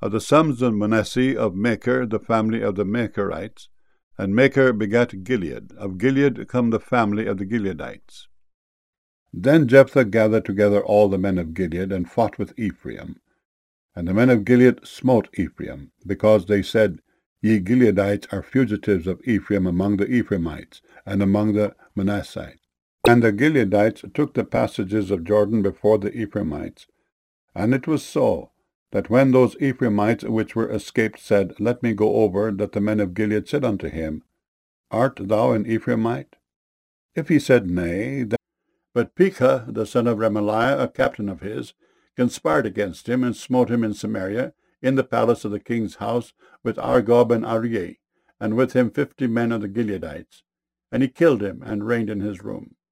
Of the sons of Manasseh, of Machir, the family of the Machirites. And Machir begat Gilead. Of Gilead come the family of the Gileadites. Then Jephthah gathered together all the men of Gilead, and fought with Ephraim. And the men of Gilead smote Ephraim, because they said, Ye Gileadites are fugitives of Ephraim among the Ephraimites, and among the Manassites. And the Gileadites took the passages of Jordan before the Ephraimites. And it was so, that when those Ephraimites which were escaped said, Let me go over, that the men of Gilead said unto him, Art thou an Ephraimite? If he said, Nay, then... But Pekah, the son of Remaliah, a captain of his, conspired against him, and smote him in Samaria, in the palace of the king's house, with Argob and Arieh, and with him 50 men of the Gileadites. And he killed him, and reigned in his room.